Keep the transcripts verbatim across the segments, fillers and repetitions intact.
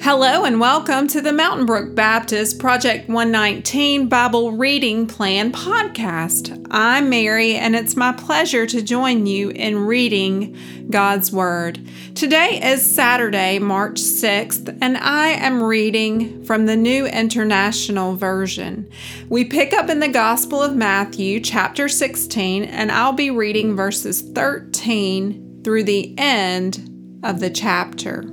Hello and welcome to the Mountain Brook Baptist Project one nineteen Bible Reading Plan podcast. I'm Mary and it's my pleasure to join you in reading God's Word. Today is Saturday, March sixth, and I am reading from the New International Version. We pick up in the Gospel of Matthew, chapter sixteen, and I'll be reading verses thirteen through the end of the chapter.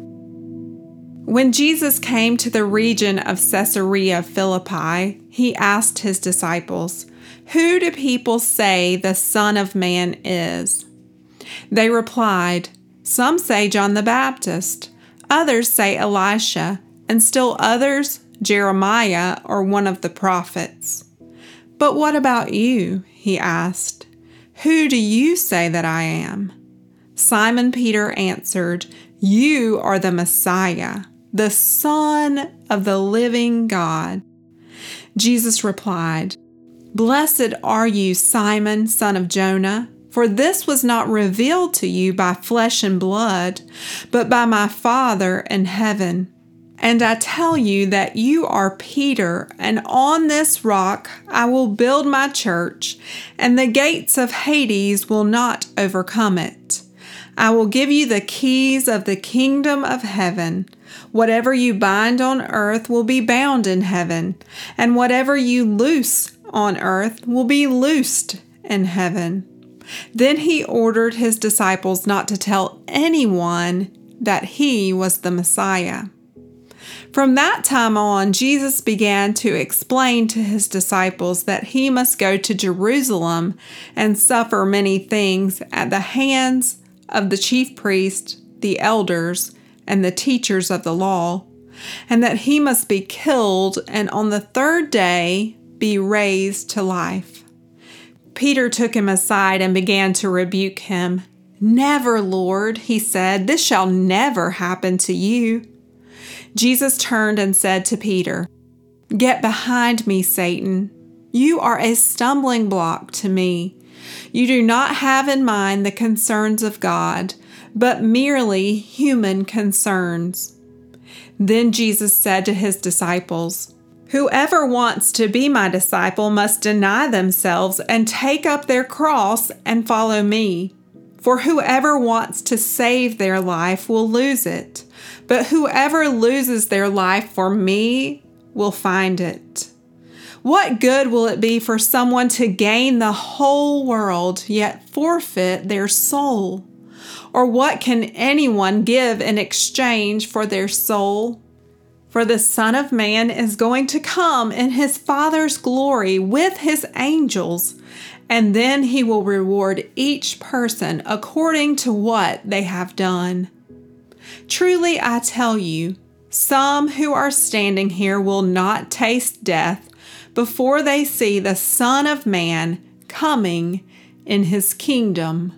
When Jesus came to the region of Caesarea Philippi, he asked his disciples, "Who do people say the Son of Man is?" They replied, "Some say John the Baptist, others say Elisha, and still others Jeremiah or one of the prophets." "But what about you?" he asked. "Who do you say that I am?" Simon Peter answered, "You are the Messiah, the Son of the living God." Jesus replied, "Blessed are you, Simon, son of Jonah, for this was not revealed to you by flesh and blood, but by my Father in heaven. And I tell you that you are Peter, and on this rock I will build my church, and the gates of Hades will not overcome it. I will give you the keys of the kingdom of heaven. Whatever you bind on earth will be bound in heaven, and whatever you loose on earth will be loosed in heaven." Then he ordered his disciples not to tell anyone that he was the Messiah. From that time on, Jesus began to explain to his disciples that he must go to Jerusalem and suffer many things at the hands of the chief priests, the elders, and the teachers of the law, and that he must be killed and on the third day be raised to life. Peter took him aside and began to rebuke him. "Never, Lord," he said, "this shall never happen to you." Jesus turned and said to Peter, "Get behind me, Satan. You are a stumbling block to me. You do not have in mind the concerns of God, but merely human concerns." Then Jesus said to his disciples, "Whoever wants to be my disciple must deny themselves and take up their cross and follow me. For whoever wants to save their life will lose it, but whoever loses their life for me will find it. What good will it be for someone to gain the whole world yet forfeit their soul? Or what can anyone give in exchange for their soul? For the Son of Man is going to come in his Father's glory with his angels, and then he will reward each person according to what they have done. Truly I tell you, some who are standing here will not taste death before they see the Son of Man coming in his kingdom."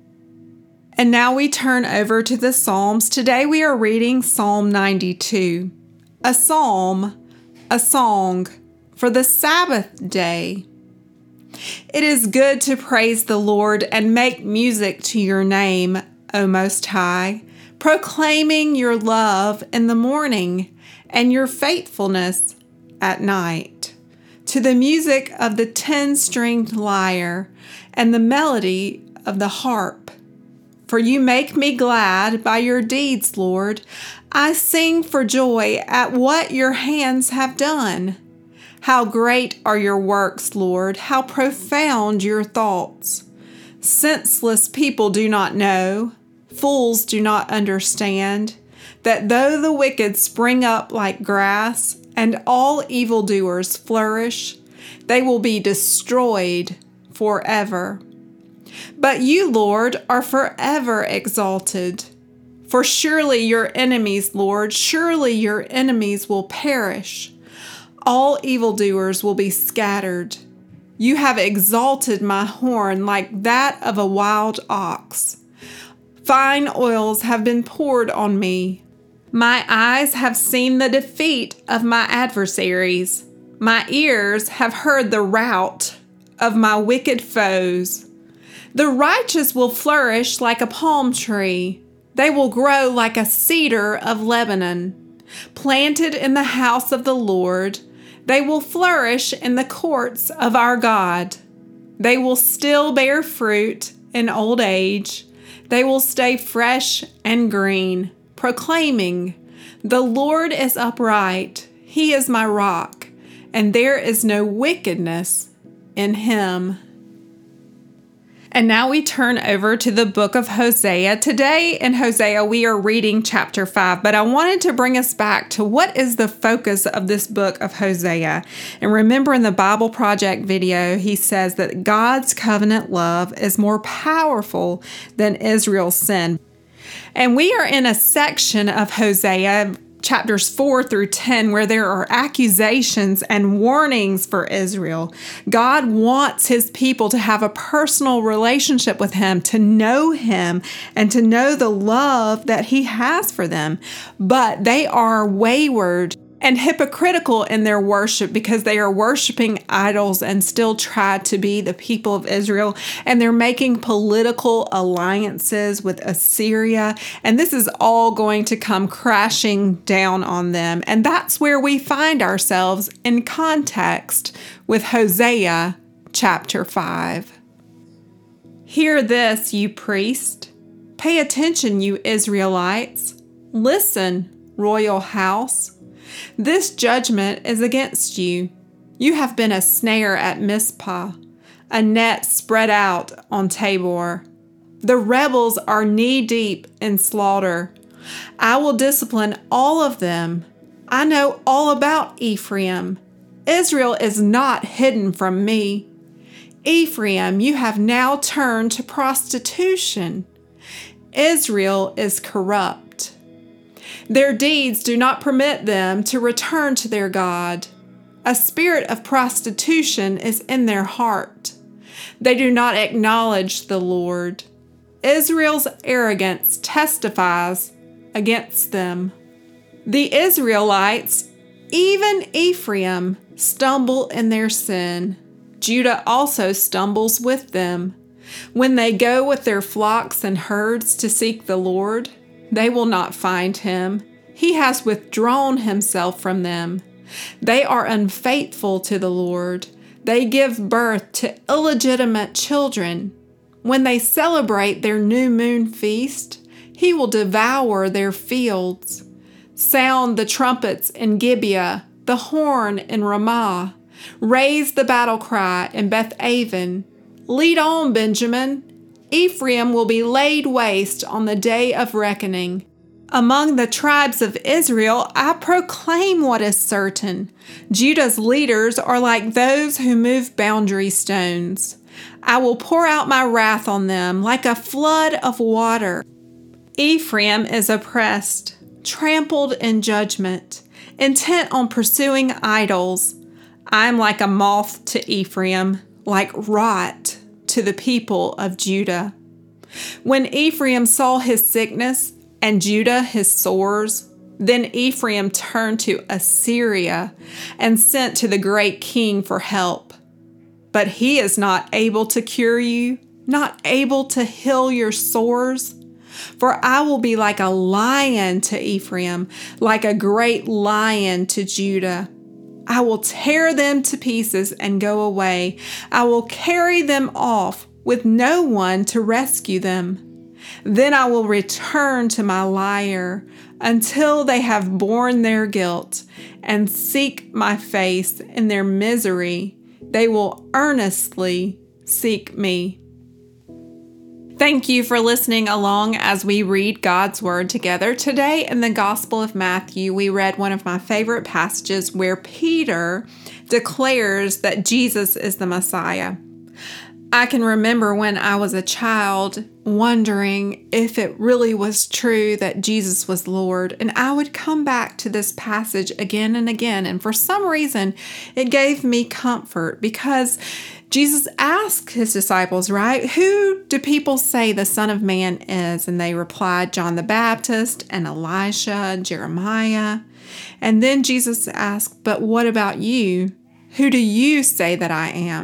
And now we turn over to the Psalms. Today we are reading Psalm ninety-two, a psalm, a song for the Sabbath day. It is good to praise the Lord and make music to your name, O Most High, proclaiming your love in the morning and your faithfulness at night, to the music of the ten-stringed lyre and the melody of the harp. For you make me glad by your deeds, Lord. I sing for joy at what your hands have done. How great are your works, Lord! How profound your thoughts! Senseless people do not know, fools do not understand, that though the wicked spring up like grass, and all evildoers flourish, they will be destroyed forever. But you, Lord, are forever exalted. For surely your enemies, Lord, surely your enemies will perish. All evildoers will be scattered. You have exalted my horn like that of a wild ox. Fine oils have been poured on me. My eyes have seen the defeat of my adversaries. My ears have heard the rout of my wicked foes. The righteous will flourish like a palm tree. They will grow like a cedar of Lebanon. Planted in the house of the Lord, they will flourish in the courts of our God. They will still bear fruit in old age. They will stay fresh and green, proclaiming, "The Lord is upright. He is my rock, and there is no wickedness in him." And now we turn over to the book of Hosea. Today in Hosea, we are reading chapter five, but I wanted to bring us back to what is the focus of this book of Hosea. And remember in the Bible Project video, he says that God's covenant love is more powerful than Israel's sin. And we are in a section of Hosea, chapters four through ten, where there are accusations and warnings for Israel. God wants his people to have a personal relationship with him, to know him, and to know the love that he has for them. But they are wayward and hypocritical in their worship because they are worshiping idols and still try to be the people of Israel. And they're making political alliances with Assyria. And this is all going to come crashing down on them. And that's where we find ourselves in context with Hosea chapter five. Hear this, you priest. Pay attention, you Israelites. Listen, royal house. This judgment is against you. You have been a snare at Mizpah, a net spread out on Tabor. The rebels are knee-deep in slaughter. I will discipline all of them. I know all about Ephraim. Israel is not hidden from me. Ephraim, you have now turned to prostitution. Israel is corrupt. Their deeds do not permit them to return to their God. A spirit of prostitution is in their heart. They do not acknowledge the Lord. Israel's arrogance testifies against them. The Israelites, even Ephraim, stumble in their sin. Judah also stumbles with them. When they go with their flocks and herds to seek the Lord, they will not find him. He has withdrawn himself from them. They are unfaithful to the Lord. They give birth to illegitimate children. When they celebrate their new moon feast, he will devour their fields. Sound the trumpets in Gibeah, the horn in Ramah. Raise the battle cry in Beth-aven. Lead on, Benjamin. Ephraim will be laid waste on the day of reckoning. Among the tribes of Israel, I proclaim what is certain. Judah's leaders are like those who move boundary stones. I will pour out my wrath on them like a flood of water. Ephraim is oppressed, trampled in judgment, intent on pursuing idols. I am like a moth to Ephraim, like rot to the people of Judah. When Ephraim saw his sickness and Judah his sores, then Ephraim turned to Assyria and sent to the great king for help. But he is not able to cure you, not able to heal your sores. For I will be like a lion to Ephraim, like a great lion to Judah. I will tear them to pieces and go away. I will carry them off with no one to rescue them. Then I will return to my lyre until they have borne their guilt and seek my face in their misery. They will earnestly seek me. Thank you for listening along as we read God's Word together. Today in the Gospel of Matthew, we read one of my favorite passages where Peter declares that Jesus is the Messiah. I can remember when I was a child wondering if it really was true that Jesus was Lord, and I would come back to this passage again and again, and for some reason it gave me comfort because Jesus asked his disciples, right, who do people say the Son of Man is? And they replied, John the Baptist and Elisha, Jeremiah. And then Jesus asked, but what about you? Who do you say that I am?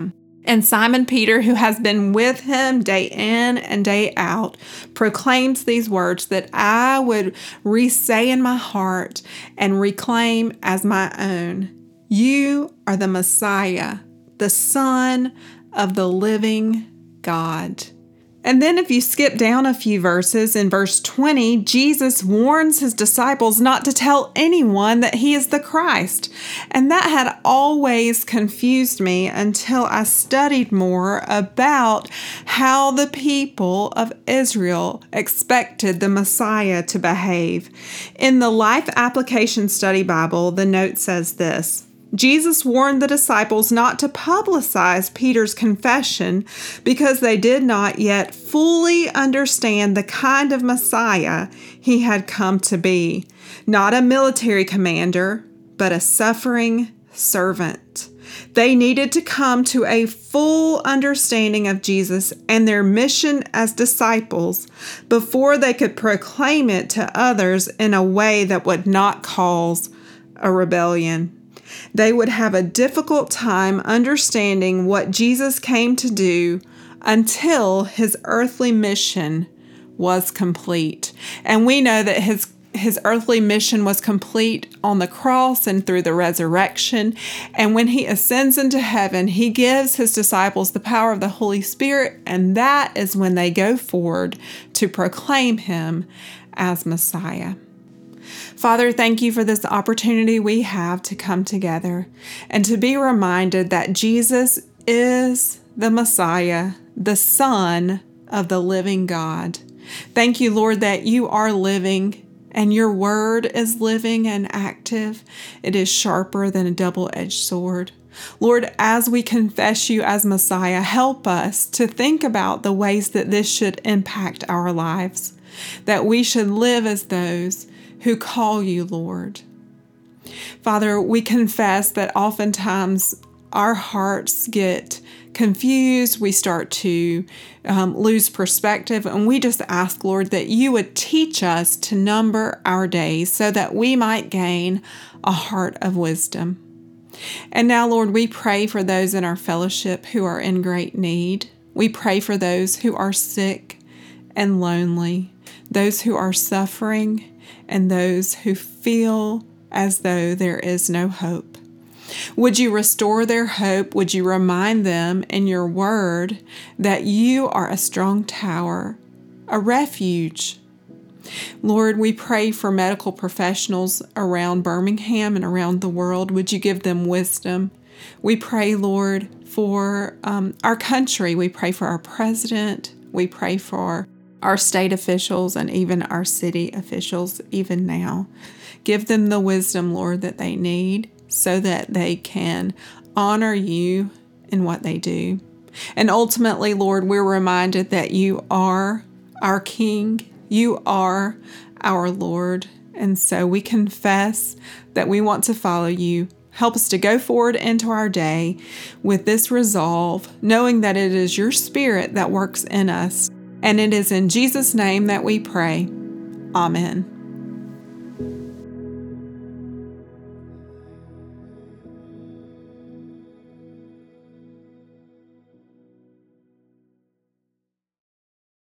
And Simon Peter, who has been with him day in and day out, proclaims these words that I would re-say in my heart and reclaim as my own. You are the Messiah, the Son of the living God. And then if you skip down a few verses, in verse twenty, Jesus warns his disciples not to tell anyone that he is the Christ. And that had always confused me until I studied more about how the people of Israel expected the Messiah to behave. In the Life Application Study Bible, the note says this: Jesus warned the disciples not to publicize Peter's confession because they did not yet fully understand the kind of Messiah he had come to be. Not a military commander, but a suffering servant. They needed to come to a full understanding of Jesus and their mission as disciples before they could proclaim it to others in a way that would not cause a rebellion. They would have a difficult time understanding what Jesus came to do until his earthly mission was complete. And we know that his his earthly mission was complete on the cross and through the resurrection. And when he ascends into heaven, he gives his disciples the power of the Holy Spirit, and that is when they go forward to proclaim him as Messiah. Father, thank you for this opportunity we have to come together and to be reminded that Jesus is the Messiah, the Son of the living God. Thank you, Lord, that you are living and your word is living and active. It is sharper than a double-edged sword. Lord, as we confess you as Messiah, help us to think about the ways that this should impact our lives, that we should live as those who call you Lord. Father, we confess that oftentimes our hearts get confused. We start to um, lose perspective, and we just ask, Lord, that you would teach us to number our days so that we might gain a heart of wisdom. And now, Lord, we pray for those in our fellowship who are in great need. We pray for those who are sick and lonely, those who are suffering, and those who feel as though there is no hope. Would you restore their hope? Would you remind them in your word that you are a strong tower, a refuge? Lord, we pray for medical professionals around Birmingham and around the world. Would you give them wisdom? We pray, Lord, for um, our country. We pray for our president. We pray for our state officials and even our city officials, even now. Give them the wisdom, Lord, that they need so that they can honor you in what they do. And ultimately, Lord, we're reminded that you are our King. You are our Lord. And so we confess that we want to follow you. Help us to go forward into our day with this resolve, knowing that it is your Spirit that works in us. And it is in Jesus' name that we pray. Amen.